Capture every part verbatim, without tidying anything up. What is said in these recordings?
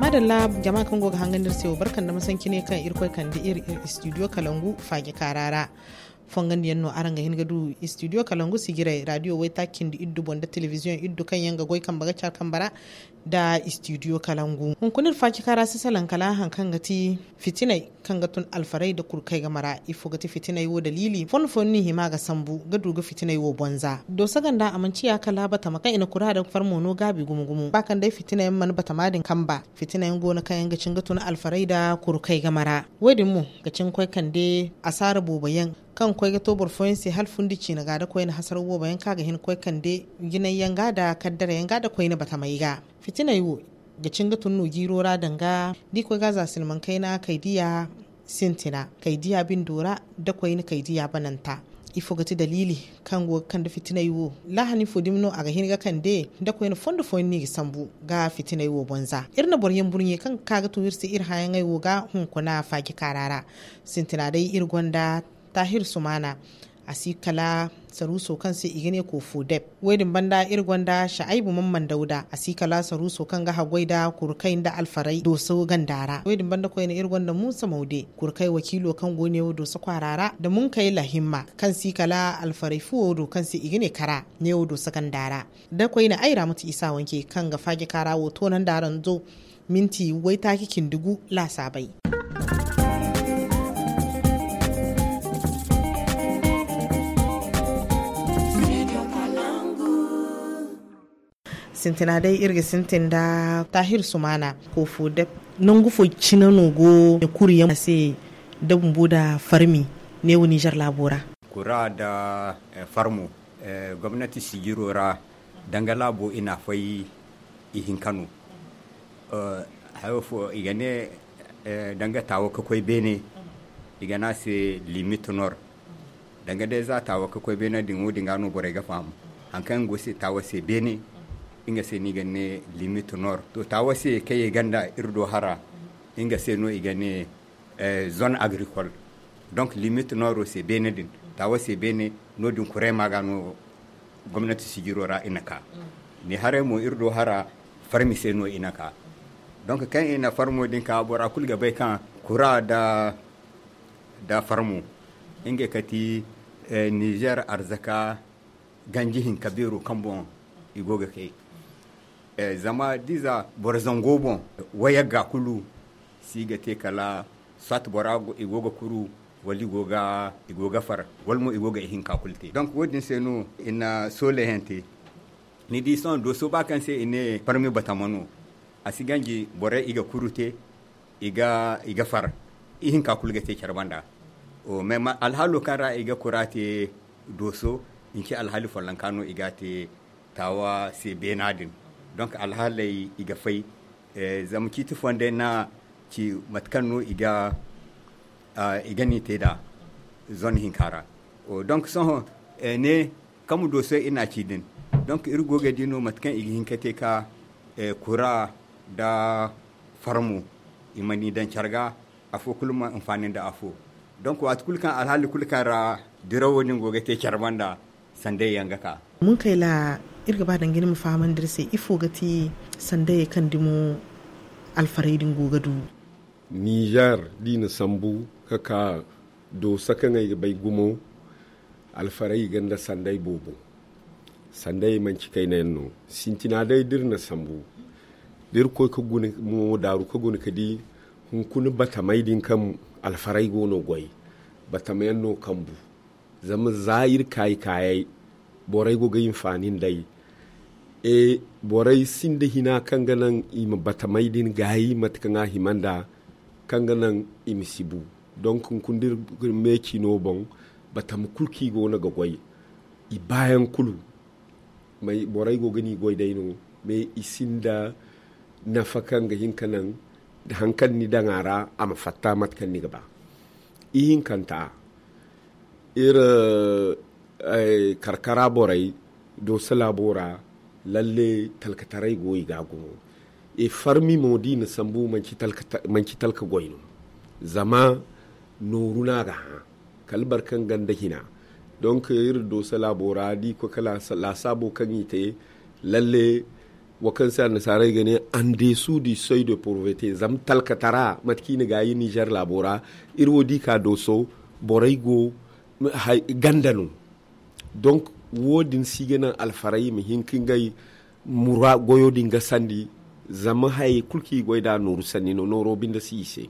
madalla jama'a kan goga hangan dirsewa barkan da masanki ne kan irkoi kan da ir studio kalangu fage karara fongan yanno aranga hin gadu studio kalangu sigira radio wai takin da iddu bonda television iddu kan yanga goy kan baga char kan bara da studio kalangu hun kunir fage kara sisalan kala han kan gati fitinai kan gatun alfarai da kurkai gamara ifo gati fitinai wo dalili fon fonni hima ga sambu gadu ga fitinai wo bonza do saganda amanci ya kala bata maka ina kura da farmono gabi gumugumu bakan dai fitinai man bata madin kamba fitinai gona kan yanga cin gatun alfarai da kurkai gamara wadin mu ga cin koi kan dai asara bobayan kan koi ga tobar foyensi hal fundici na gada koi na hasar bobayan kaga hin koi kan dai ginan yanga da kaddara yanga da koi na bata mai ga fitinai wo ga cin gatun no girora danga di koi gaza silman kai na kaidiya sintina kaidiya bin dora da koi ni kaidiya bananta ifo gati dalili kan go kan da fitina yiwo lahani fodimno aga hin ga kan de da koi ni fondo fo ni sambu ga fitina yiwo bonza irna boryen burnye kan kaga to wirsi ir hayan ai wo ga hun kuna faki karara sintina dai ir gonda tahir sumana asikala saruso kan sai igene ko fudep wedin banda irgonda shaibu mamman dauda asikala saruso kan ga hagwaida kurkai da alfarai do so gandara wedin banda ko ne irgonda musa maude kurkai wakilo kan gone do so kwarara da mun kai lahimma kan sikala alfarai fuwo do kan sai igene kara ne do so gandara da ko ne aira mutu isa wanke kan ga fage kara woto nan daran zo minti wai taki kindugu la sabai sintina dai irga sintin da tahir sumana ko fo da nan gufo cinano go da kuriya sai da bumbu da farmi ne wani jar labora kura da eh, farmo eh, gwamnati sigirora dangala bo ina fai ihin kano uh, hayo fo igane eh, danga tawo kakwai bene igana se limit nor danga de za tawo kakwai bene dingo dingano bore ga fam hankan go se tawo se bene inga se ni gane limite nord to ta wase kai ganda irdo hara inga se no igane eh, zone agricole donc limite nord c'est benedin ta wase bene no dun kure magano gwamnati sigirora inaka ni hare mo irdo hara farmi se no inaka donc kan ina farmo din ka bora kulga bai kan kura da da farmo inga kati eh, Niger arzaka ganjihin kabiru kambon igoga kai Eh, zama diza borzango bon waya ga kulu siga te kala swat borago igoga kuru wali goga igoga far walmo igoga hin ka kulte donc wodin seno ina sole hente ni di son do so ba kan se ine parmi batamano asiganji bore iga kurute iga iga far hin ka kulga te charbanda o mema alhalu kara iga kurate doso inki alhalu falankano igate tawa se benadin donc alhalai iga fai eh, zam kiti fonde na ci matkano iga uh, igani teda zone hinkara o donc son eh, ne kamu do so ina ci din donc irgo ga dino matkan igi hinkate ka eh, kura da farmu imani dan charga afo kulma amfani da afo donc wat kulkan alhali kulkan ra dirawo nin goga te charbanda sande yanga ka mun kai la irga ba dangin mu faman dirse ifo gati sande kan dimo alfareidin gogadu Niger dina sambu kaka do sakangai bai gumo alfarai ganda sandai bobo sandai man cikai na yanno sintina dai dirna sambu dir ko ka guni mo daru ka guni kadi hun kun bata maidin kam alfarai gono goy bata mayanno kambu zama zair kai kai borai go gayin fanin dai e borai sinde hina kanganan ima bata maidin gayi matkanga himanda kanganan imisibu donc kundir meki no bon batam kulki go na goy i bayan kulu mai borai go gani goy dai no me isinda nafakanga hinkanan da hankan ni dangara ama fatta matkan ni gaba i hinkanta ira ay karkara borai do salabora lalle talkatarai goyi gago e farmi modi na sambu manci talka manci talka goyino zama noruna ga kalbar kan ganda hina donc ir do salabora di ko kala la sabo kan yite lalle wakan sa nasarai gane en dessous du seuil de pauvreté zam talkatara matkini gayi Niger labora irwo di ka doso borai go gandanu donc wodin sigena alfarai mi hinkin gai mura goyo dinga sandi zama hay kulki goida nuru sani no noro binda sise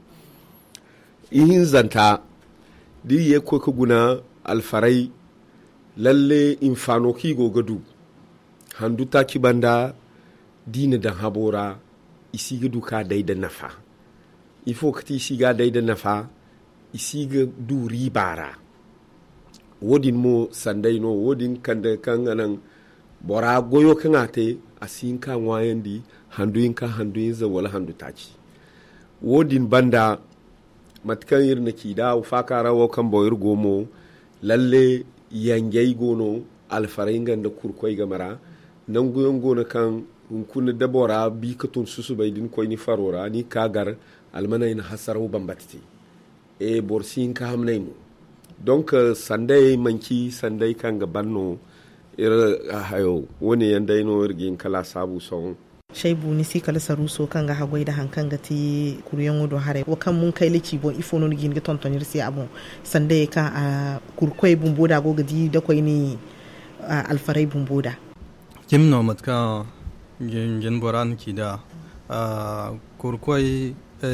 ihin zanta di ye ko ko guna alfarai lalle infano ki go gadu handu ta ki banda dina da habora isi ga duka dai da nafa ifo kati isi ga dai da nafa isi ga du ribara wodin mo sandai no wodin kanda kan anan bora goyo kan ate asin kan wayandi handu in ka handu in za wala handu taci wodin banda matkan irna ki da ufaka rawo kan boyir gomo lalle yangay gono alfaringan da kurkoy gamara nan goyon gona kan kun dabora bi katun susu baydin koy ni farora ni kagar almanay na hasaru bambatti e borsin ka hamnay mu donc sanday manki sanday kan ga banno ir hayo woni yanday no irgin kala sabu son shaibu ni si kala saruso kan ga hagwai da hankan ga ti kuryan wodo hare wa kan mun kai liki bon ifo no gin ga tontonir si abun sanday ka a kurkoi bumboda go gadi da koi ni alfarai bumboda kimno matka gen gen boran ki da kurkoi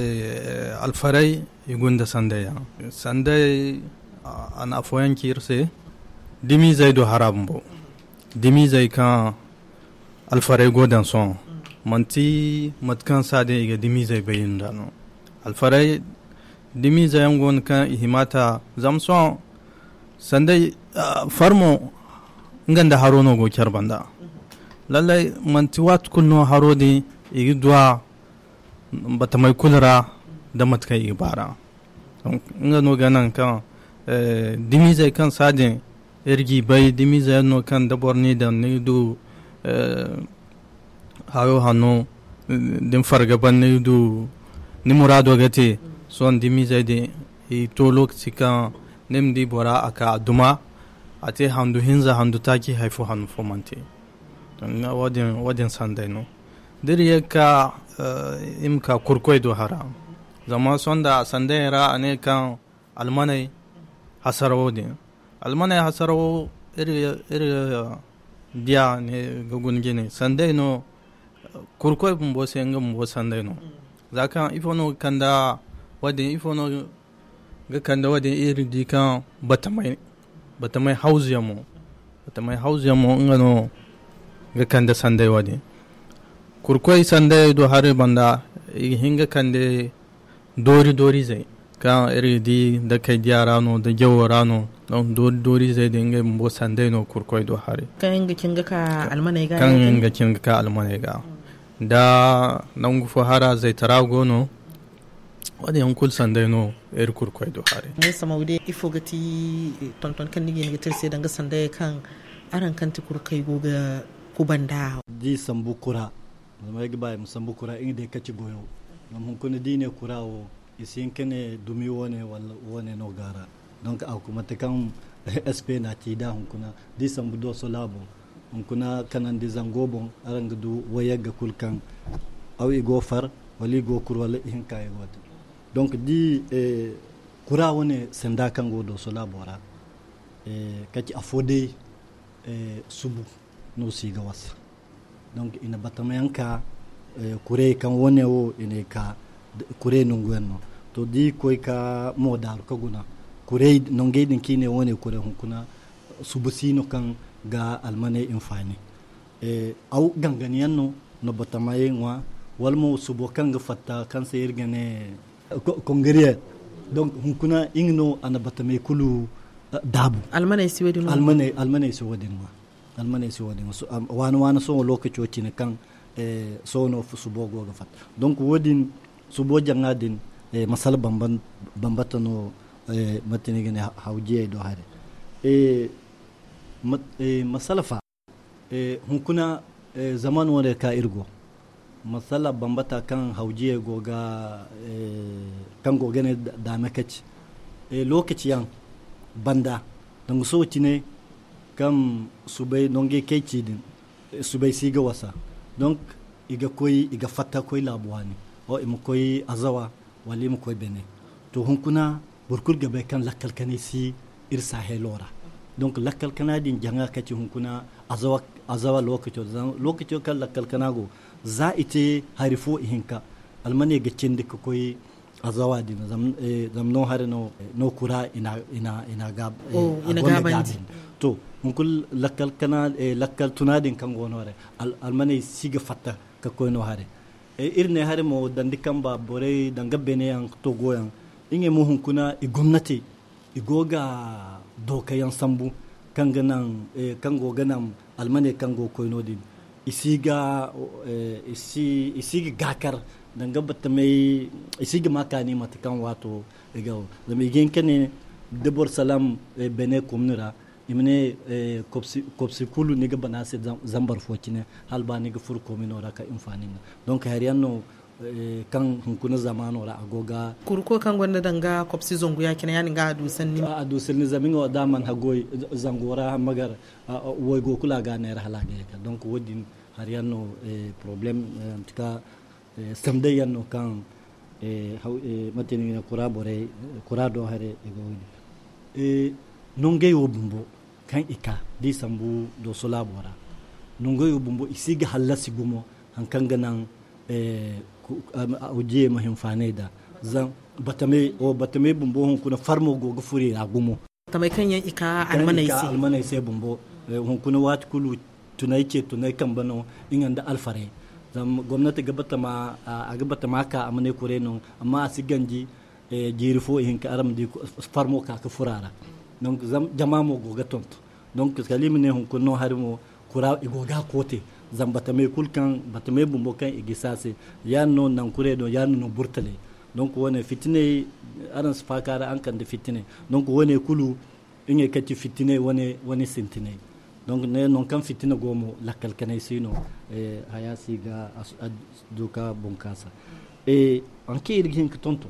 alfarai igunda sanday sanday an afoyan kirse dimi zai do harabbo dimi zai kan alfarai godan son manti matkan sade iga dimi zai bayin da no alfarai dimi zai ngon kan himata zamson sandai uh, farmo nganda harono go kyarbanda lallai manti wat kunno harodi igi dua batamai kulra da matkai ibara ngano ganan kan Uh, dimi zai kan sadin irgi bai dimi zai no kan dabar ni da ni du uh, hayo hannu din fargaban ni du ni murado gate son dimi zai de i to lokaci kan nim di bora aka duma ate handu hinza handu taki haifu hannu fomante na wadin wadin sandai no diri ka uh, imka kurkoi do hara zama sonda sandai ra ane kan almanai hasarawo din almanai hasarawo iri iri dia ne gugun gine sandai no kurkoi bumbo senga bumbo sandai no zaka ifono kanda wadin ifono ga kanda wadin iri di kan batamai batamai house yamo batamai house yamo ngano ga kanda sandai wadin kurkoi sandai do hare banda hinga kande dori dori zai kan iri di da kai diya rano da gyawo rano don dori zai dinga mbo sandai no kurkoi do hari kan ga kinga ka almanai ga kan ga kinga ka almanai ga da nan gufo hara zai tarago no wani yankul sandai no iri kurkoi do hari mun sama wude ifo gati tonton kan nige nige tirse danga sandai kan aran kan ti kurkai go ga kubanda di sambu kura mai ga bai musambu kura inda kaci goyo mun kun dine kurawo isin kene dumi wone wala wone no gara donc a kuma ta kan sp na ti da hunkuna di sambu do solabo hunkuna kanan di zangobon aranga du wayaga kulkan aw igo far wali go kur wala hin kay god donc di eh, kura wone senda kan go do solabo ra eh, kati afode eh, subu no siga wasa donc ina batamayanka eh, kure kan wone wo ine ka kure nungwenno to di koy ka modar ko guna kure nonge din kine wone kure hunkuna subusino kan ga almane infani e au ganganiyanno no batamaye ngwa walmo subo kan ga fatta kan sayir gane kongriye donc hunkuna ingno ana batame kulu uh, dabu almane si wedin almane almane si wedin wa almane si wedin so um, wana wana so lokaci wacce kan e so no subo go ga fatta donc wodin subo jangadin e masal bamban bambata no e matini gane hawje do hare e mat e masalafa e hunkuna e zaman wala ka irgo masala bambata kan hawje go ga e kan go gane da makaci e lokaci yan banda dan so ne kam subai nonge keci din subai siga wasa donc iga koy iga fatta koy labuwani o im koy azawa wala im koy bene to hunkuna burkul gabe kan lakkal kanisi irsa helora donc lakkal kanadin janga kaci hunkuna azawa azawa lokaci lokaci kan lakkal kanago za ite harifo ihinka almane ga cinde ko koy azawa din zam eh, zam no har no no kura ina ina ina gab eh, oh, ina gabandi to hunkul lakkal kana eh, lakkal tunadin kan gonore al, almane siga fatta ka koy no hare e irne hare mo dandi kamba bore danga bene yan to goyan inge mo hunkuna i gwamnati i goga dokayan sambu kanga nan e, kango ganam almane kango koyno din isiga e, isi isiga gakar danga batame isiga makani matakan wato egaw zama igen kane debor salam e, bene komnira imne e, kopsi kopsi kulu niga banase zambar focine halba niga fur komino raka infani donc hariyanno e, kan hunkuna zamano ra agoga kurko kan gonda danga kopsi zongu ya kina yani ga dusan ni a dusan ni zamin wa daman hagoy zangora magar woy go kula ga ne halage ka donc wodin hariyanno e, problem e, tika e, samde yanno kan e, haw e, mateni kura bore kura do hare e go e nonge yo bumbo kan ika di sambu do sola bora nonge yo bumbo isiga halasi gumo hankan ganan e uje mahim faneda zan batame o batame bumbo hon kuna farmo go go furi ra gumo tamai kan yan ika almanai sai almanai sai bumbo hon kuna wat kulu tunai ce tunai kan bano inganda alfare zam gwamnati gabata ma a gabata ma ka amane kure non amma asiganji e jirifo hinka aram di farmo ka ka furara donc jama mo goga tonto donc kalim ne hon kunno harimo kura igoga kote zam batame kulkan batame bumbo kan igisase yanno nan kure do yanno no burtale donc wone fitine aran spakara an kan de fitine donc wone kulu inge kati fitine wone wone sentine donc ne non kan fitine gomo lakkal kanay sino e hayasi ga duka bonkasa e anke irgin tonto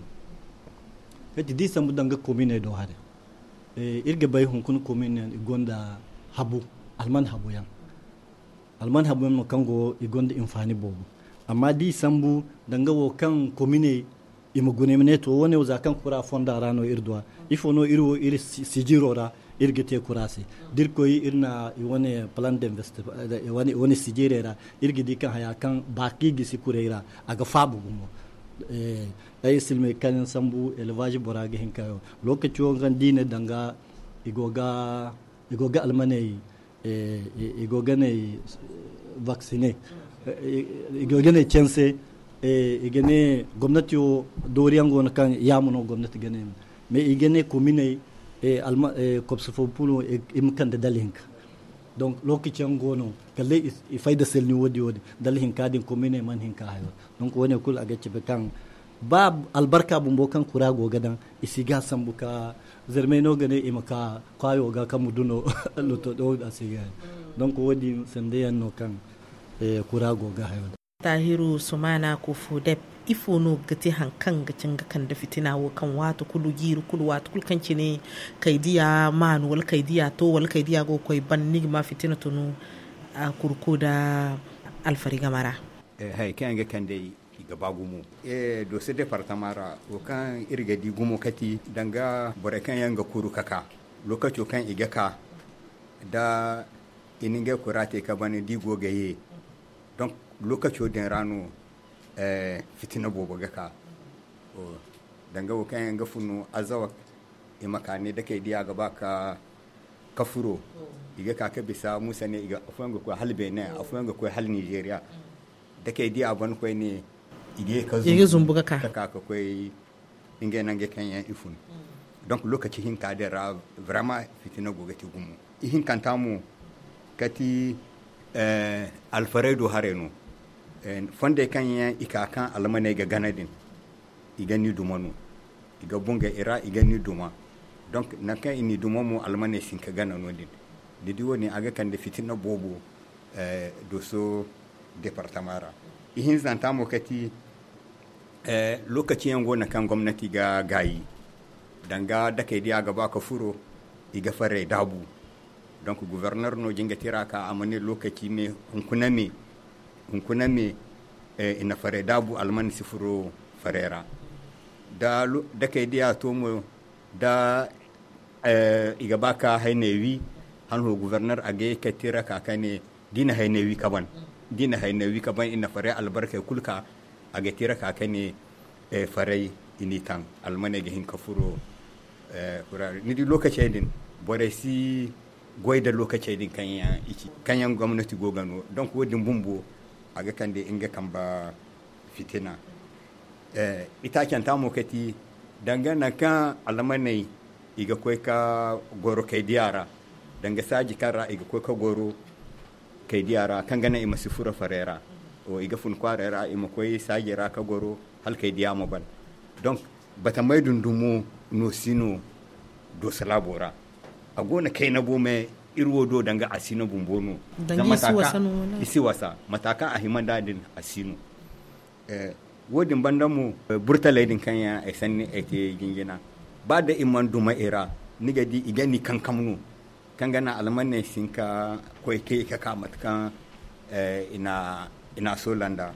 kati di sambu danga commune do hade e irga bay hon kun commune gonda habu alman habu yan alman habu yan kango i gonda infani bobu amma di sambu danga wo kan commune ima gune mene to wone uza kan kura fonda rano irdwa ifo no irwo ir sijirora irgete kurasi dir koy irna wone plan d'investissement wone wone sijirera irgidi kan haya kan baki gisi kureira aga fabu gumo eh ay silme kan sambu elevage borage hinkayo lokaci wongan dine danga igoga igoga almanai eh igoga ne vacciner igoga ne chance eh igene gwamnati o doriyango na kan yamuno gwamnati gane me igene commune e alma e kopsofo pulo e imkan da dalinka donc lokaci ngono kalle i fayda selni wodi wodi dalinka din commune man hinka hayo donc wone kul aga ci kan bab albarka bumbo kan kura go gadan isiga sambuka zermeno gane imaka kwayo ga kamuduno loto do asiga donc wodi sande yanno kan e kura go ga hayo tahiru sumana ko fudep ifo no gati hankan gacin kan da fitina wo kan wato kulu giru kulu wato kul kan kine kaidiya manu wal kaidiya to wal kaidiya go koy ban nigma fitina tunu a kurko da alfari gamara eh hay kan ga kan dai ga bagumu eh do se departamara o kan irga di gumo kati danga bore kan yanga kuru kaka lokaci kan iga ka da ininga kurate ka bani di go gaye donc lokaci den rano eh fitina bobo gaka o danga wo kan yanga funu azawa e makane da kai diya gaba ka kafuro iga ka ka bisa musa ne iga afuanga ko halbe ne afuanga ko hal Nigeria da kai diya ban ko ne ige ka zumbuga ka ka ka koy inge nange kan yan ifun donc lokaci hin ka da vraiment fitina gogati gumu hin kan tamu kati eh alfaredo hareno fonde kan yan ika kan almane ga ganadin igani dumanu iga bunga ira igani duma donc nakan ini duma mu almane sin ka ganano din didi woni aga kan de fitina bobo eh doso departamara ihin zanta mo kati eh lokaci yan gona kan gwamnati ga gayi danga da kai dia gaba ka furo iga fare dabu donc gouverneur no jinga tiraka amane lokaci me hunkuna me hunkuna me eh, ina fare dabu alman sifuro farera da da kai dia to mo da eh, iga baka hainewi hanho gouverneur age katira ka kane dina hainewi kaban dina hainewi kaban ina fare albarka kulka age tira ka kane eh, fare initan almane ge hin kafuro eh, ni di lokaci din bore si goyda lokaci din kanya iki kanyan gwamnati gogano donc wodin bumbo aga kande inga kamba fitina eh, ita kyanta mo kati dangana kan almane iga koy ka goro kai diara danga saji kara iga koy ka goro kai diara kan gana ima sifura farera o iga fun kwarera ima koy saji ra ka goro hal kai diamo ban donc bata mai dundumu no sino do salabora agona kai na bome irwo do danga asino bumbono dan isi wasa no isi wasa mataka a himan dadin asino eh wodin bandamu burtalaidin kanya e sanni e te gingina ba da iman duma era niga di igani kankamnu kangana almanne sinka koy ke ka kamat kan eh, ina ina solanda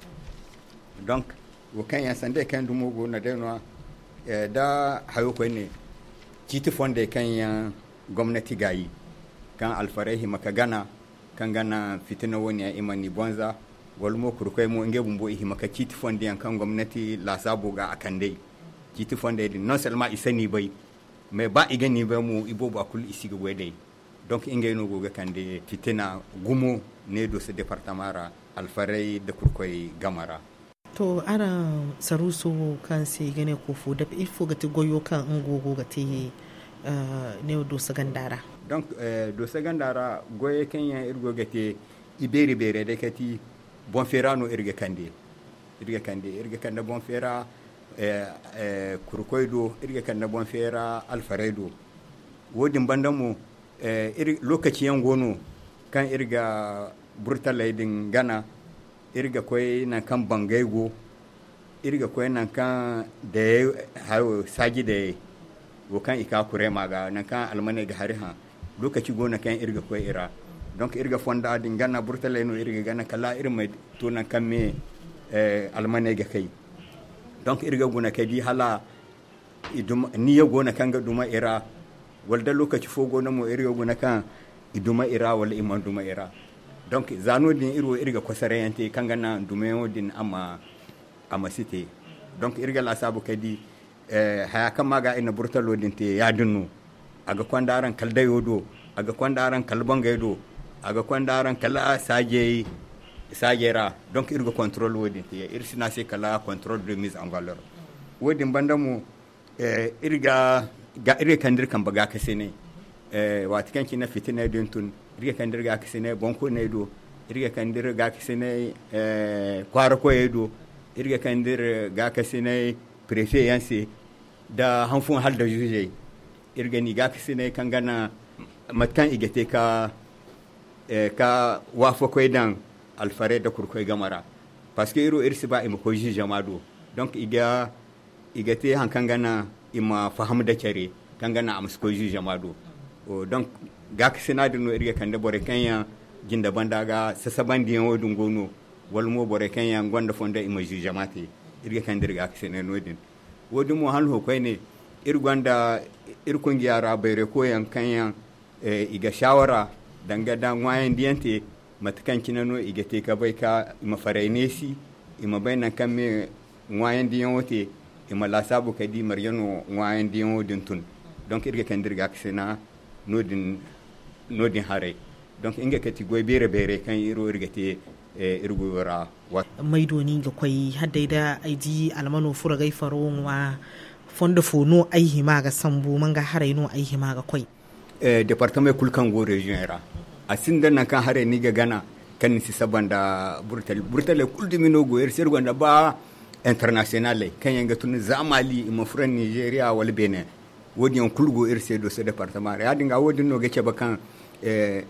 donc wo kanya sande kan dumo go na denwa eh, da hayo ko ne kiti fonde kanya gwamnati gayi kan alfarehi makagana kan gana fitina woni ya imani bonza walmo kurkoy mo nge bumbo ihi maka kiti fonde kan gwamnati la sabo ga akande kiti fonde din non seulement isani bay mais ba igani ba mu ibo ba kul isiga wedey donc ingay no goga kande fitina gumo ne do ce département ra alfarehi de kurkoy gamara to ara saruso kan se gane ko fo da ifo ga ti goyo kan ngogo ga ti uh, ne do sagandara donc euh, do sagandara goye kenya irgo ga ti iberi bere de kati bon ferano irga kande irga kande irga kande bon fera eh, eh, kurkoydo irga kande bon fera alfaredo wodin bandamo eh, ir, lokaci yan gono kan irga burtalaidin gana irga koy nan kan bangaygo irga koy nan kan da hawo saji da wo kan ika kure maga nan kan almane ga hariha lokaci gona kan irga koy ira donc irga fonda din ganna burtale no irga ganna kala irma to nan kan me eh, almane ga kai donc irga gona kai di hala idum niya gona kan ga duma ira walda lokaci fo gona mo irga gona kan iduma ira wala iman duma ira donc zano din iro irga kosare yante kangana dumeo din ama ama cité donc irga la sabu kadi eh haya kamaga ina burtalo din te yadunu aga kwandaran kaldayo do aga kwandaran kalbangay do aga kwandaran kala saje sajera donc irga contrôle wodin te irsina se kala contrôle de mise en valeur wodin bandamu eh irga ga irga kandir kan baga kasene eh watikan kina fitina din tun irga kandir ga kisene bonko ne do irga kandir ga kisene eh kwara ko edo irga kandir ga kisene préfet yanse da hanfun hal da juge irga ni ga kisene kangana matkan igete ka eh ka wafo ko dan alfare da kurko gamara parce que iro irsi ba im ko juge jamado donc iga igete han kangana ima faham da kare kangana am ko juge jamado o donc ga kisina dino irga kande bore kanya jinda bandaga sasabandi en wodun gono walmo bore kanya gonda fonda imaju jamati irga kande ga kisina nodin wodun mo hanho koyne irgonda irkon giyara bayre ko yan kanya e iga shawara danga da wayan diante matkan kinano iga te ka bai ka ima farainesi ima bayna kamme wayan diyote ima la sabu kadi maryano wayan diyodin tun donc irga kande ga kisina nodin nodin hare donc inga kati goy bere bere kan iro irgate e irgo wara wat maidoni ga koi hadai da aiji almano fura gai faron wa fonda fono aihi ma ga sambu manga hare no aihi ma ga koi e departement kulkan go region era asinda nan kan hare ni ga gana kan si sabanda burtal burtal kuldi mino go er sergonda ba internationale kan yanga tun zamali ima furan Nigeria wal Benin wodi on kulgo irse do ce département ya dinga wodi no gece bakan eh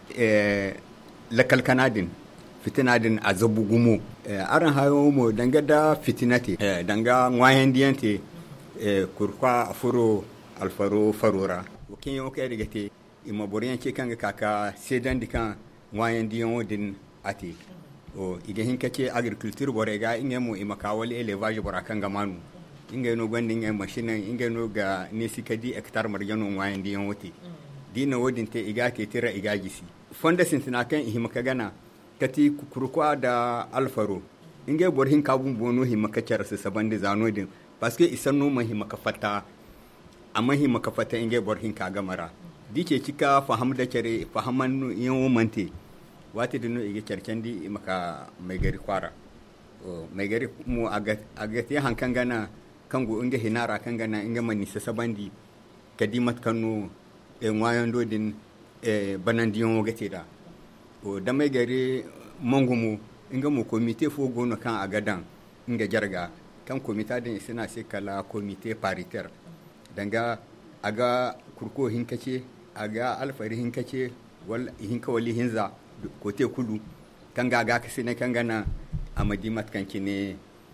eh la kalkanadin fitinadin azabu gumo eh, aran hayo mo danga da fitinati eh, danga ngwayen diante eh, kurkwa furo alfaro farora kin yo kay digate imma boriyan ke kanga kaka sedan dikan ngwayen dion din ati o iga hinka ce agriculture bore ga inga mu imaka wal elevage bora kan gamanu inga no gwandi inga machine inga no ga nesi kadi hectare marjano wayan di wote dina wodin te iga ke tira iga gisi fonda sintina kan ihimaka gana kati kukurukwa da alfaro inga bor hin kabun bono himaka cara se sabande zanodin parce que isanno ma himaka fata amma himaka fata inga bor hin ka gamara dike cika faham da kare fahaman yan mante wati dinu ige cercendi maka mai gari kwara mai gari mu aga te hankan gana kango inga hinara kan gana inga mani sabandi kadimat kanu e wayan dodin e banandiyon gate da o da mai gari mangumu inga mu komite fo gono kan agadan inga jarga kan komita din suna sai kala komite paritaire danga aga kurko hinkace aga alfari hinkace wal hinka wali hinza kote kudu kan ga ga kasi ne kan gana amadi matkan kine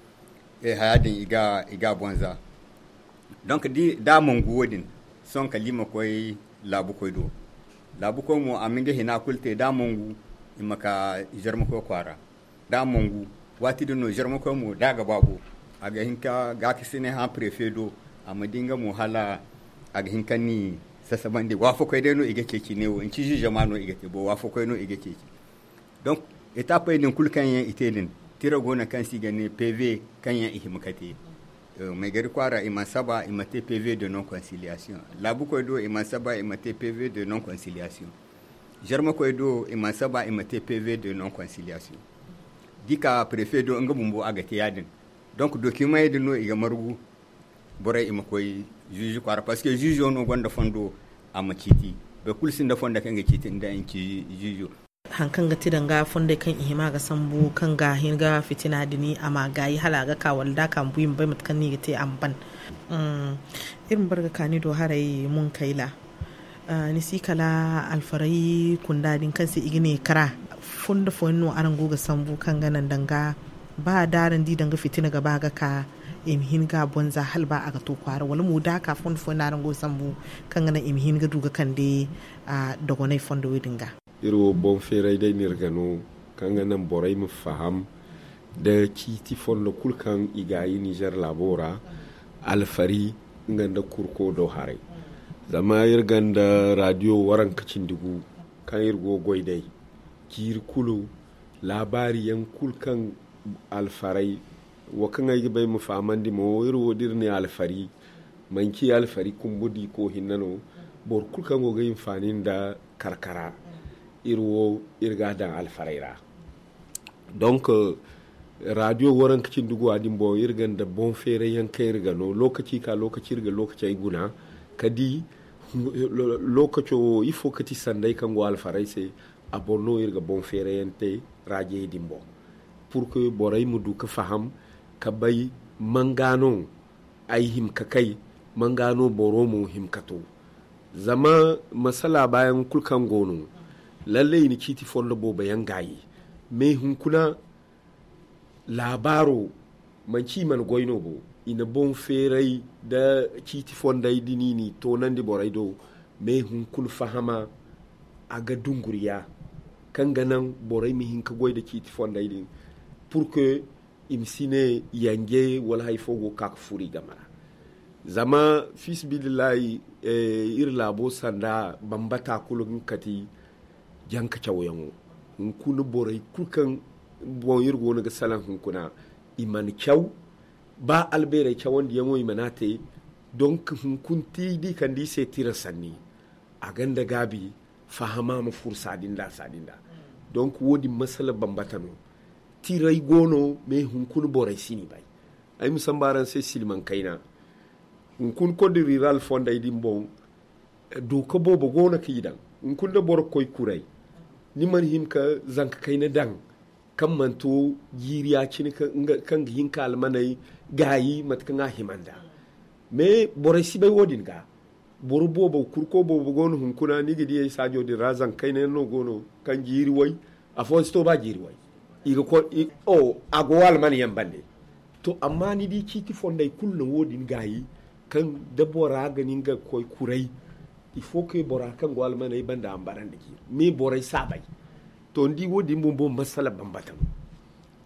e hayadin iga iga bonza donc di da mongu wodin son kalima koy labu koy do labu ko mo aminga hina kulte da mongu imaka jarma ko kwara da mongu wati do no jarma ko mo daga babu aga hinka ga kasi ne ha prefet do amadinga mo hala aga hinka ni sasabandi wafo koy de no iga ceci ne wo inci juge mano iga te bo wafo koy no iga ceci donc étape din kul kan yan itelin tira gona kan si gane P V kan yan ihimkate mai gari kwara iman saba imate P V de non conciliation labu koy do iman saba imate P V de non conciliation jarma koy do iman saba imate P V de non conciliation dika préfet do ngabumbo agate yadin donc document yi no iga marugu boray ima koy juge kwara parce que juge ono gonda fondo ama citi be kulsin da fonda kan ga citi inda in ci juge hankan ga tidanga fonda kan ihima ga sambu kan ga hinga fitina dini ama gayi halaga ka walda kan buyin bai mutkan ni gate amban mm irin barga kani do harai mun kaila ni si kala alfarai kundadin kansa igine kara fonda fonno arango ga sambu kan ganan danga ba daran di danga fitina ga baga ka imhin ga bonza halba aga to kwara wala mu da ka fon fon na rango sambu kan gana imhin ga duga kan de a dogonai fondo widinga iro bon fere dai nirgano kan gana borai mu faham da kiti fondo kulkan igayi Niger labora alfari nganda kurko do hare zama yirganda radio waran kacin digu kan yirgo goidai kir kulu labari yan kulkan alfarai wakan ay bay mu famandi mo yiro dirni alfari manki alfari kumbudi ko hinnano bor kulkan go gayin fanin da karkara irwo irga da alfaraira donc radio waran kicin dugu adin bo irgan da bon fere yan kai irga no lokaci ka lokaci irga lokaci ay guna kadi lokaco ifo kati sandai kan go alfarai sai abonno irga bon fere yan te raje dimbo pour que boray mu du ka faham ka bai mangano ai himkakai mangano boromo himkato zama masala bayan kulkan gono lalle ni kiti fondo bo bayan gayi me hunkuna labaro manci man goyno bo ina bon ferai da kiti fonda idini ni to nandi boray do me hunkun fahama aga dunguriya kan ganan boray mi hinka goy da kiti fonda idini pour que imsine yange wala hay fogo kak furi gamara zama fils billahi e ir labo sanda bambata kulun kati janka chawoyango nkunu boray kulkan bon yirgo naga salan hunkuna iman chaw ba albere chawandi yango imanate donc hunkunti di kandi se tira sanni aganda gabi fahama mu fursa dinda sadinda donc wodi masala bambata no tirai gono me hunkun borai sini bai ay musambaran se silman kaina hunkun ko de rural fonda idin bon do ko bobo gono kidan hunkun da bor koy kurai ni man himka zanka kaina dan kan manto yiriya cini kan hinka almanai gayi matkan a himanda me borai sibai wodin ga boru bobo kurko bobo gono hunkuna ni gidi sajo de razan kaina no gono kan jiri wai afon sto ba jiri wai iga ko o agowal man yambande to amma ni di kiti fonday kullu wodin gayi kan da bora ganin ga koy kurai il faut que bora kan gwal man ay banda ambaran diki me boray sabay to ndi wodin bo bo masala bambatam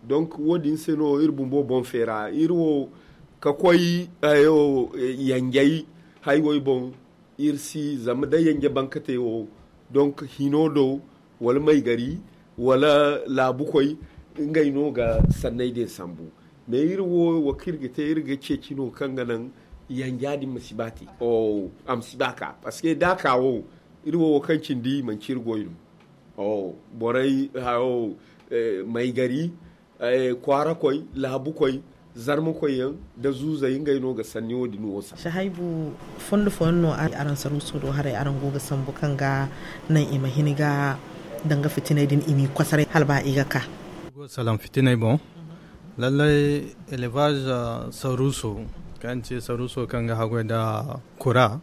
donc wodin seno ir bumbo bon fera ir wo ka koy ayo yanjay hay woy bon ir si zama da yanje bankate wo donc hinodo wala mai gari wala labu koy ngay no ga sannay de sambu me ir wo wakirge te ir ga cecino kanganan yanjadi musibati o am sibaka parce que daka wo ir wo kancin di man cirgoyum o boray hawo eh, mai gari eh, kwara koy labu koy zarmu koy yan da zuza yin gaino ga sanni wodi no wasa shahaibu fondo fonno a aran saru so do hare aran goga sambu kanga nan ima hiniga danga fitinai din imi kwasare halba iga ka go salam fitinai bon lallai élevage uh, saruso kan ce saruso kanga hagwa da kura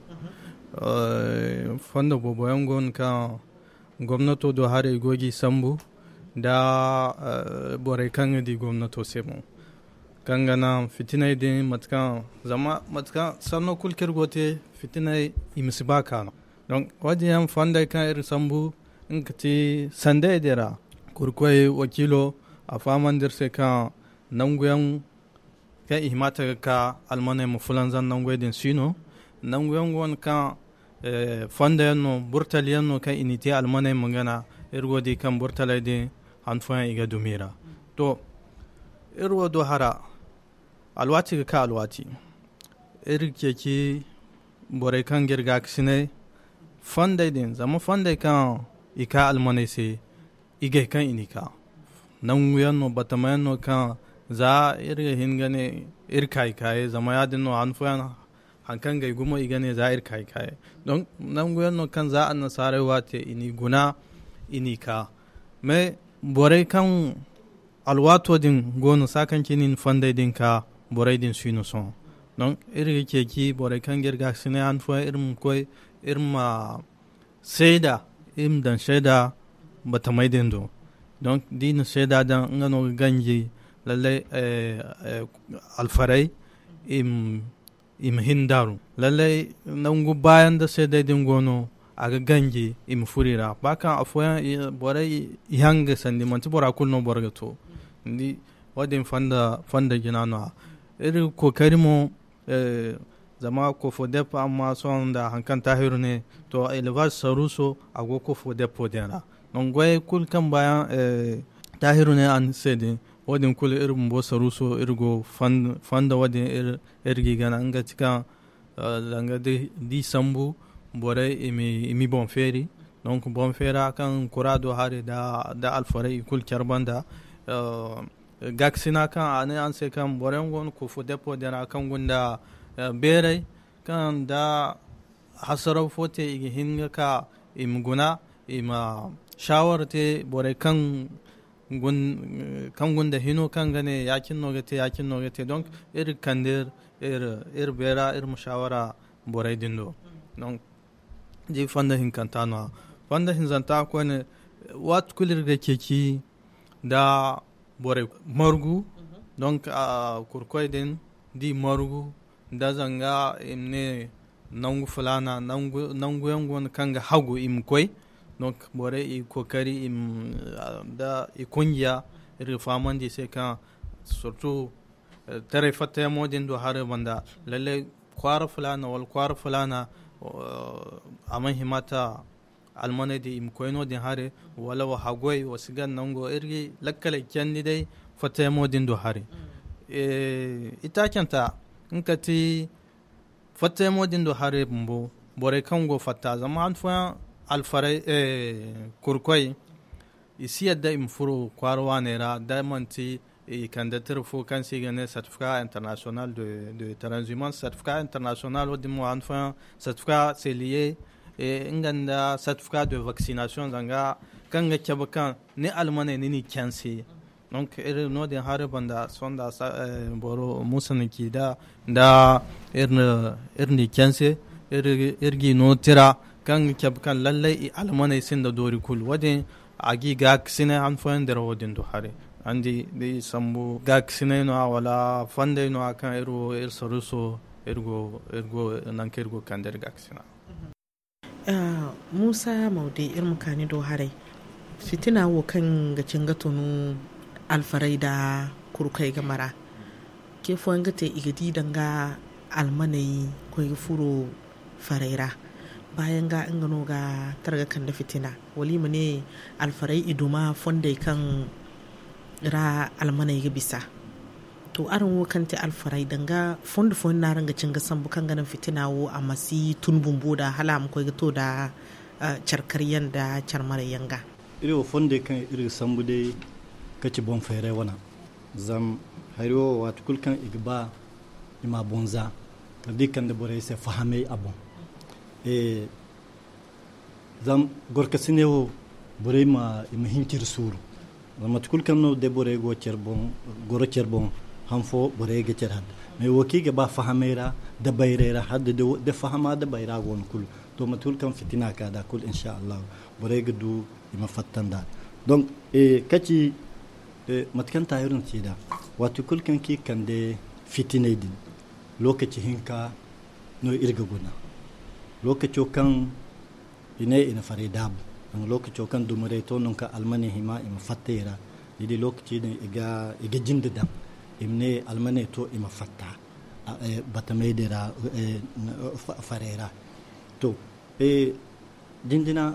uh, fondo boboyan gon ka gwamnato do hare gogi sambu da uh, bore kanga di gwamnato semo kanga na fitinai din matka zama matka sanno kulkir gote fitinai imisiba kana donc wadi yan fanda kan ir sambu inkati sande dera kurkoy wakilo a famandir se kan nanguyan ka ihmata ka almanai mu fulan zan nanguy din sino nanguyan gon kan eh, fanda no burtaliyan no kan initi almanai mangana irgodi kan burtalai din hanfan iga dumira to irwo do hara alwati ka alwati irke ki bore kan girga kisine fanda din zama fanda kan ika almanai se iga kan inika nanguyan no batamayan no kan za irga hingane irkai kai zama ya dinno hanfan hankan gai gumo igane za irkai kai don nanguyan no kan za an nasare wate ini guna inika me bore kan alwato din gonu sakan kinin fanda din ka bore din sino son donc irga ke ki bore kan girga sine hanfan irin koy irma seda im dan seda batamai din do donc din seda dan ngano ganji lalle alfarai im im hindaru lalle nangu bayan da sai daidin gono a ga gange im furira baka afoya borai ihanga sandi manti bora kulno borga to ndi wadin fanda fanda ginano iri kokari mo zama ko fo depa amma son da hankan tahiru ne to elevage saruso ago ko fo depo dena non goy kul kan bayan tahiru ne an sedi wadin kula irin bo saruso irgo fanda wadin ir irgi gana anga tika danga di, di sambu bore imi imi bon feri donc bon fera kan kurado hare da da alfarai kul karbanda uh, gaksina kan ane an se kan bore ngon ko fo depo dana kan gunda uh, bere kan da hasara fote igi hinga ka imguna ima shawarte bore kan gun kan gunda hino kan gane yakin nogate yakin nogate donc ir kandir ir ir bera ir mushawara boray dindo donc ji fanda hin kantano fanda hin zanta ko ne wat kulir de keki da boray morgu donc a kurkoy den di morgu da zanga imne nangu fulana nangu nangu yangon kanga hagu im koy donc bore i kokari im da i kungiya iri faman di sai kan surtout tare fata modin do hare banda lalle kwara fulana wal kwara fulana aman himata almane di im koino din hare wala wa hagoi wasigan nango iri lakkale kyanni dai fata modin do hare e ita kanta in ka ti fata modin do hare bumbo bore kango fata zama an fa alfarai eh, kurkwai isi yadda in furo kwarwa ne ra damanti e candidature fo kan si gane certificat international de de transhumance certificat international au dimo enfin certificat c'est lié e inganda certificat de vaccination zanga kan ga kyabakan ne almane ne ni kansi donc er no den hare banda sonda eh, boro musanki da da er er ni kansi er ergi no tira kan kyab kan lallai almanai sin da dori kul wadin agi gak sine an foyan der wadin do hare andi de sambu gak sine no wala fande no kan ero er saruso ergo ergo nan kergo kan der gak sina uh, Musa Maude ir mukani do hare fitina wo kan ga cinga tunu alfarai da kurkai gamara ke fuwan gate igadi danga almanai ko furo faraira bayan ga in gano ga targa kan da fitina wali mu ne alfarai iduma fonda kan ra almanai ga bisa to aran wo kanta alfarai danga fonda fon na ranga cinga sambu kan ganin fitina wo a masi tunbun boda halam ko ga to da charkaryan da charmare yanga iri wo fonda kan iri sambu dai kaci bon fere wana zam hayro wat kulkan igba ima bonza di kan da bore se fahame abon e zam gorka sinewo bore ma ima hintir suru zam at kulkan no de bore go cerbon goro cerbon hanfo bore ge cerhad me woki ge ba fahamera da bayrera hadde de fahama da bayra gon kul to matul kan fitina ka da kul insha Allah bore ge du ima fattanda donc e kaci e matkan tayurun tida watu kulkan ki kan de fitina din lokaci hinka no irga guna lokaci kan ine ina fare dabu an lokaci kan dumare to non ka almane hima ima fattera idi lokaci ne iga iga jinda dam imne almane to ima fatta e batame dera e farera to e dindina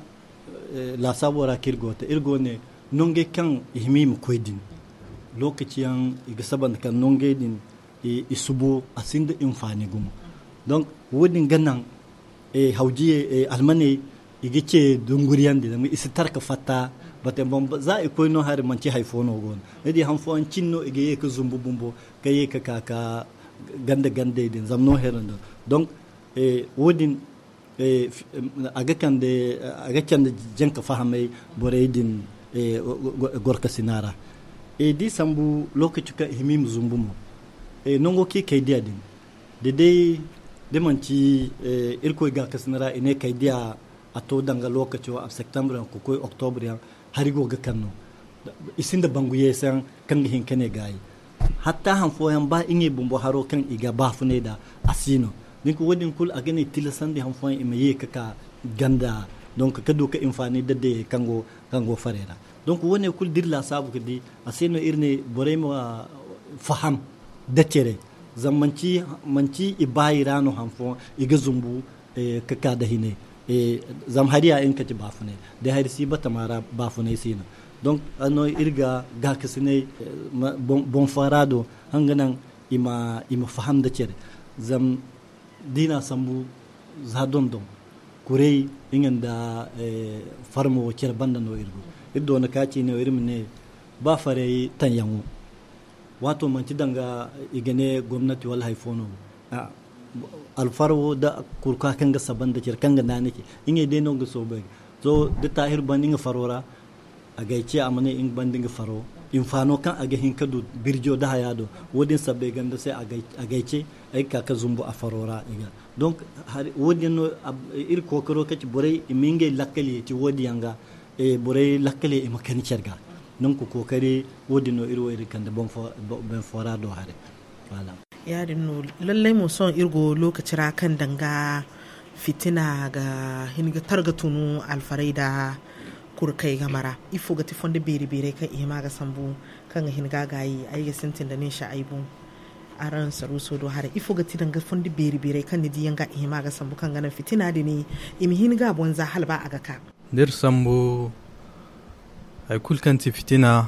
la sabora kirgota irgone nonge kan ihmim koydin lokaci yan iga saban kan nonge din e isubo asinda infani gumo donc wodin ganan e hawjiye e almane igice dunguriyan de mi isitarka fatta bate bomba za e koyno har manci hayfono gon edi han fo an cinno ige ka zumbu bumbo kaye ka kaka ganda gande din zamno herando donc e wodin e aga kande aga kande jenka fahamay boreydin e gorka sinara e di sambu lokaci ka himim zumbumo e nongo ki kaydiya din de dai de manci e irko ga kasnara ine kaydiya ato danga lokaci wa september ko ko october harigo ga kanno isinda banguye san kan hin kane gayi hatta han fo yan ba inge bumbo haro kan iga ba fune da asino din ko wadin kul agane tilasan di han fo yan imaye kaka ganda donc kadu ka infani dadde kango kango farera donc wone kul dirla sabu kidi asino irne boremo faham dacere zamanci manci ibayirano hanfo iga zumbu e kaka da hine e zam hariya in kaci bafune da har si bata mara bafune sina donc ano irga ga kasine bon, bon farado hanganan ima ima faham dacere zam dina sambu zadondon kurei inganda e farmo cer banda no irgo iddo na kaci ne irmine ba fare tanyangu wato manci danga igane gwamnati wal haifono alfarwo da kurka kanga saban da kirkanga na nake inge dai no so bai so da tahir bandinga farora a gaice amane in bandinga faro in fano kan aga hinkadu birjo da hayado wodin sabbe ganda sai a gaice ai kaka zumbu a farora iga donc wodin no ir kokoro kaci bore iminge lakkali ci wodi yanga e bore lakkali e makani cerga non ko kokari wodi no irwo iri kan da bon fo ben fora do hare wala ya dinno lalle mu son irgo lokacin kan danga fitina ga hinga targa tunu alfarai da kurkai gamara ifo ga tifon da bere bere kan ihma ga sambu kan hinga gayi ai ga sintin da nisha aibu aran saruso do hare ifo ga tidanga fon da bere bere kan di yanga ihma ga sambu kan ga fitina da ni imi hinga bonza halba aga ka dir sambu ay kulkanti fitina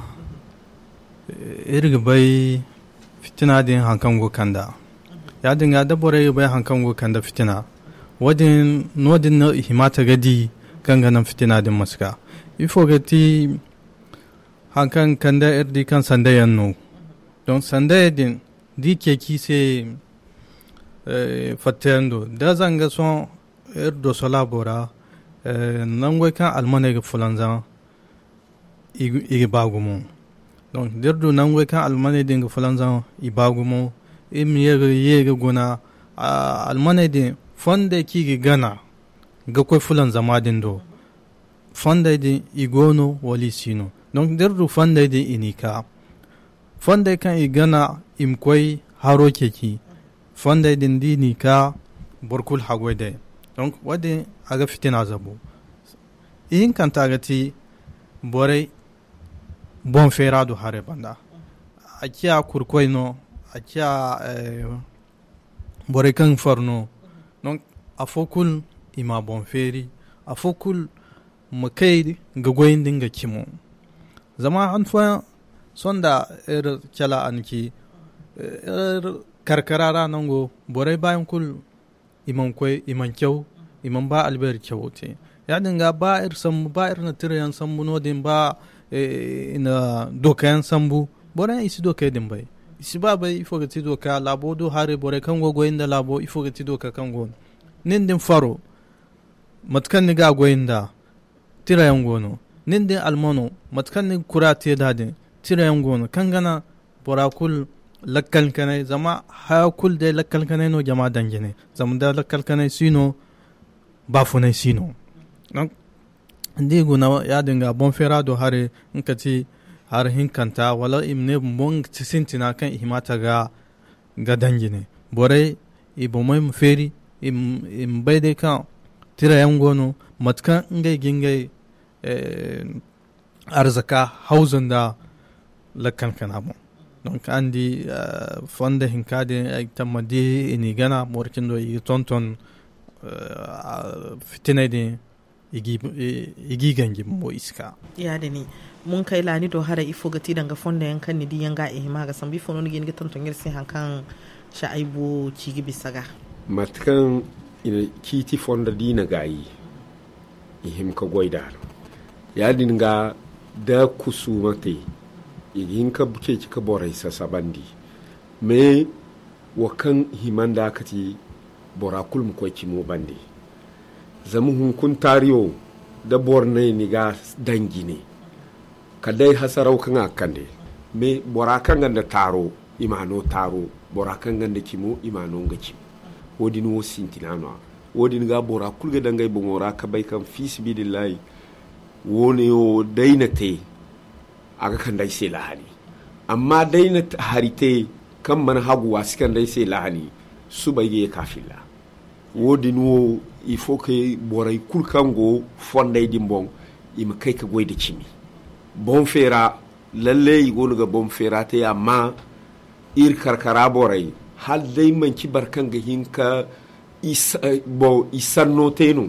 irga bay fitina din hankango kanda ya dinga da bore bay hankango kanda fitina wadin nodin no himata gadi ganganan fitina din maska ifo gati hankan kanda irdi kan sandayan no don sandaya din di ke ki se fatendo da zanga son irdo solabora nangwe kan almane ga fulanza igi bagumo donc derdu nangwe kan almane dinga fulanza i bagumo im yega yega gona almane din fonde ki gana ga koy fulanza madin do fonde din igono wali sino donc derdu fonde din inika fonde kan i gana im koy haro keki fonde din dinika borkul hagwede donc wade aga fitina zabu in kan tagati bore bon fera do hare banda akia kurkoy no akia eh, bore kan forno donc afokul ima bon feri afokul makai ga goyin dinga kimo zama an fa sonda er kala anki er karkarara nango bore bayan kul iman koy iman kyau iman ba alber kyaute ya dinga ba ir sam ba ir na tirayan sambu no din ba e, ina dokayan sambu bore isi doka din bai isi ba bai ifo ga ti doka labo do hare bore kan gogo inda labo ifo ga ti doka kan gon nin din faro matkan ni ga goyinda tirayan gono nin din almono matkan ni kurate dadin tirayan gono kan gana borakul lakkal kanai zama ha kul de lakkal kanai no jama dangene zama da lakkal kanai sino ba funai sino donc ndi guna ya dinga bon ferado hare nkati har hinkanta wala imne bon tisintina kan ihimata ga ga dangene bore i bomay mferi im im bayde kan tira yangono matka ngai gingai eh, arzaka hauzanda lakkal kanamo donc andi uh, fonde hinkade ay tamadi ini gana morkindo yi tonton uh, fitinade igi igi gangi mo iska ya da ni mun kai lani do hara ifo gati danga fonde yankan ni di yanga e ma ga sambi fono ni ga tonton yel sai hankan shaibu cigi bisaga matkan ina kiti fonda dina gayi ihim ka goida ya dinga da kusumate igin ka buke kika borai sa sabandi me wakan himanda kati bora kulmu ko kimo bandi zamu hun kun tariyo da borne ni ga dangi ne kadai hasarau kan akande me bora kan ganda taro imano taro bora kan ganda kimo imano ngaci wodin wo sintinano wodin ga bora kulga dangai bongora ka bai kan fisbidillahi wone o dainate aga kan dai sai lahani amma daina harite kan man hagu wasu kan dai sai lahani su bai ge kafilla wodi no il faut que boray kulkango fonday dimbon im kai ka goyde cimi bon fera lalle yi gonu ga bon fera te amma ir karkara boray hal dai man ci barkan ga hinka is bo isanno tenu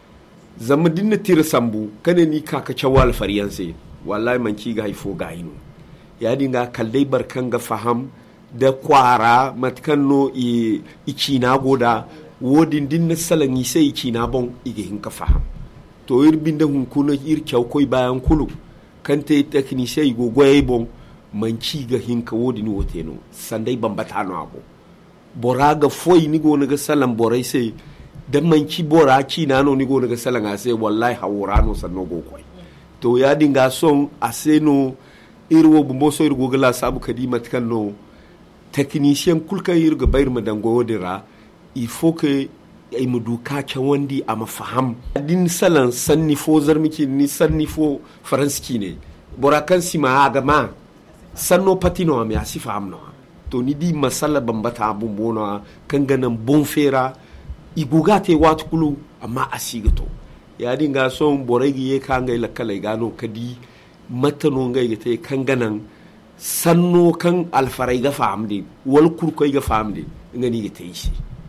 zama dinna tira sambu kane ni kaka chawal fariyanse wallahi man ci ga ifo ga inu ya dinga kaldai barkan ga faham da kwara matkanno i icina goda wodin dinna salangi sai icina bon ige hinka faham to ir binda hun kuna ir kyau koi bayan kulu kante technicien go goye bon man ci ga hinka wodin woteno sandai bambata no abo boraga foi ni go naga salan borai sai dan man ci bora ci nano ni go naga salan ase wallahi hawrano sanno go koi to ya dinga son aseno irwo bumbo so irgo gala sabu kadimat kanno technicien kulka irgo bayr madango wodira il faut que ay mudu ka cha wandi ama faham din salan sanni fo zarmiki ni sanni fo faranski ne borakan sima aga ma sanno patino am ya si faham no to ni di masala bambata bumbo no kan ganan bon fera igugate wat kulu amma asigato ya dinga son boregi ye kangai lakalai gano kadi matano ngai gate kanganan sanno kan alfarai ga famde wal kurkoi ga famde ngani gate shi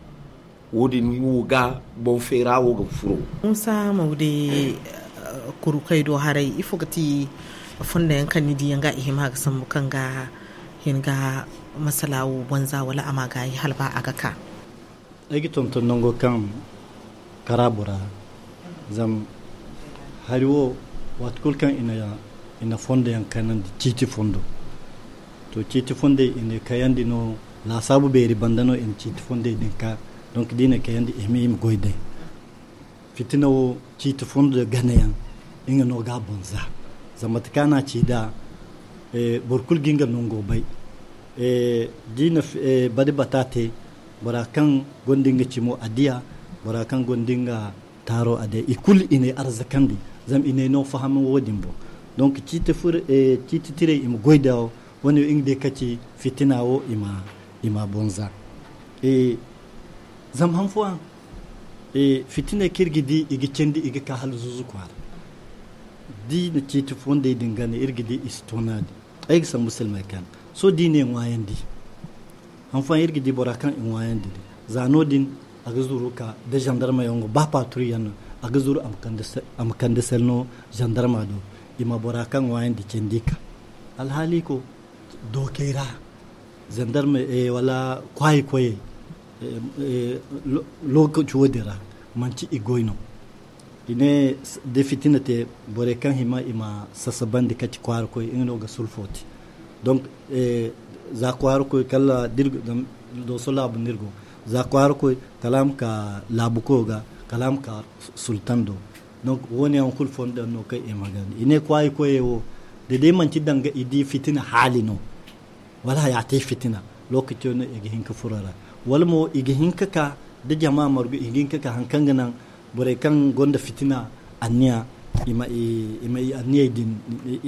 wodi ni wuga bon fera wo ga furo musa maude kurkai do harai ifugati fonda yankan ni di yanga ihima ga sambu kanga hinga masalawo banza wala amaga halba agaka agi tonton nongo kan karabura zam hariwo wat kulkan ina ina fonde yan kanan di citi fondo to citi fonde ina kayandi no la sabu beri bandano in citi fonde din ka donc dina kayandi emi im goide fitina wo citi fondo ganayan inga no ga bonza zamat kana cida e borkul ginga nongo bay e dina e badi batate barakan gondinga cimo adiya barakan gondinga taro ade ikul ine arzakandi zam ine no fahamu wodin bo donc cite fur e cite tire im goyda woni ingde kaci fitina wo ima ima bonza e zam hanfo e fitina kirgidi igi cendi igi ka hal zuzu kwar di na ci tu fonde dingane irgidi istonadi ay san musulmai kan so dine wayandi an fa irgidi borakan in wayandi zano din aga zuru ka da gendarme yongo ba patrouille yan aga zuru am kan am kan de selno gendarme do ima borakan wayandi cendika alhali ko dokeira gendarme e wala kwai koye e loko chuodira manci igoino ine de fitinate bore kan hima ima sasabandi kati kwar ko ino ga sulfoti donc e za kwar ko kala dirgo do sola bunirgo za kwar ko kalam ka labuko ga kalam ka sultando donc woni an kul fonde no kay e magani ine kwai ko yo de de manci danga idi fitina halino wala ya te fitina lokaci ne e hinka furara wala mo e hinka ka da jama'a margo e hinka ka hankanga nan bore kan gonda fitina aniya ima ima aniya din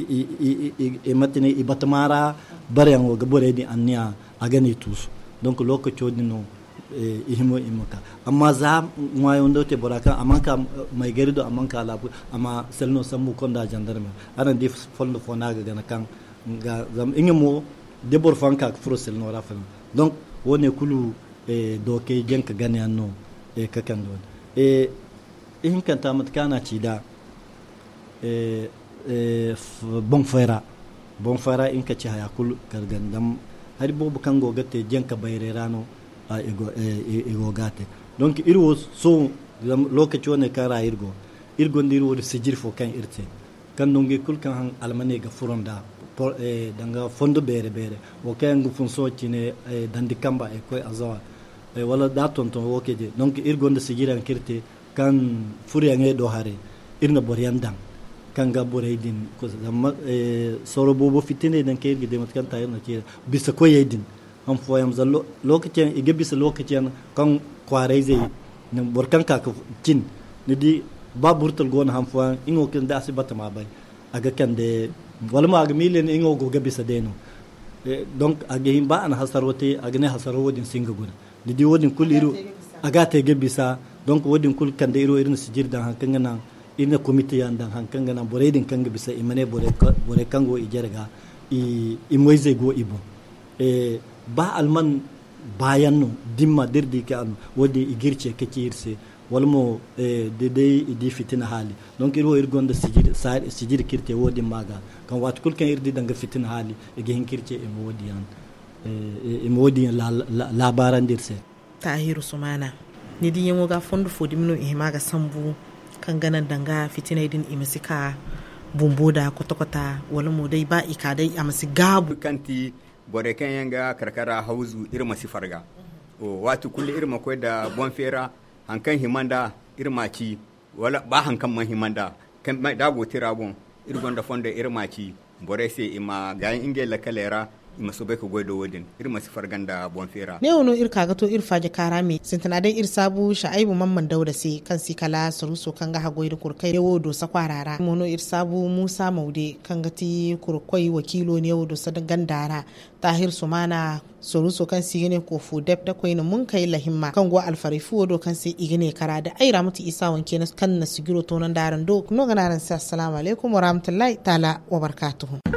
e matine i batmara bare an ga bore din aniya agani tus donc lokaci dino e himo imaka amma za moyo ndote boraka amanka mai garido amanka labu amma selno sammu konda gendarme aran dif fondo fonaga gana kan ga zam ingemo de bor fanka fro selno rafan donc woni kulu e doke jenka gani anno e kakan don e in kanta matkana ci da e e bon fera bon fera in ka ci haya kul kargan dam har bobu kan gogate jenka bayre rano a ego ego gate donc irwo so lokaci woni kara irgo irgo ndirwo de sijir fo kan irte kan nonge kul kan han almane ga furonda e danga fondo bere bere o kan gu funso cine e dandi kamba e koy azawa e wala da tonton wokeje donc irgo de sijir an kirte kan furi an do hare irna boryandan kan ga boraydin ko zamma e soro bobo fitine dan kay gide mat kan tayna ci bisa ko yedin am foyam zallo lokacin ige bisa lokacin kan kwarai zai nan borkan ka cin ni di ba burtul gona ham foyan ingo kan da asibata ma bai aga kan de wala ma aga milen ingo go ga bisa deno donc aga himba an hasarote aga ne hasarowodin singa gona ni di wodin kuliru aga te ge bisa donc wodin kul kan de iro irin sijir dan hankan nan ina committee yan dan hankan nan boredin kan ga bisa imane bore bore kango ijerga i imoize go ibo e ba alman bayan no dimma dirdi ka an wodi igirce kake irse walmo e de de di fitina hali donc iro irgonda sijir sa sijir kirte wodi maga kan wat kul kan irdi danga fitina hali e ge hinkirce e wodi yan e wodi la la barandirse tahiru sumana ni di yemo ga fondu fodi mino e maga sambu kan ganan danga fitina idin imisika bumboda kotokota walmo dai ba ikadai amsi gabu kanti bore kan yanga karkara hauzu irma sifarga o watu kulli irma ko da bon fera hankan himanda irma ci wala ba hankan man himanda kan da go tira bon irgon da fonde irma ci bore se ima ga inge la kalera ima sobe ko godo wodin irma sifarganda bon fera ne wono ir kaga to ir faje karami sintana dai ir sabu shaibu mamman dauda se kan si kala saruso kan ga hagoyi da kurkai ne wodo sakwarara mono ir sabu musa maude kan ga ti kurkoi wakilo ne wodo sadan gandara tahir sumana saruso kan si gane ko fu dep da koina mun kai lahimma kan go alfarifu wodo kan si igane kara da aira mutu isa wanke na kan na sigiro to nan daran do no ganaran sai assalamu alaikum wa rahmatullahi ta'ala wa barakatuh.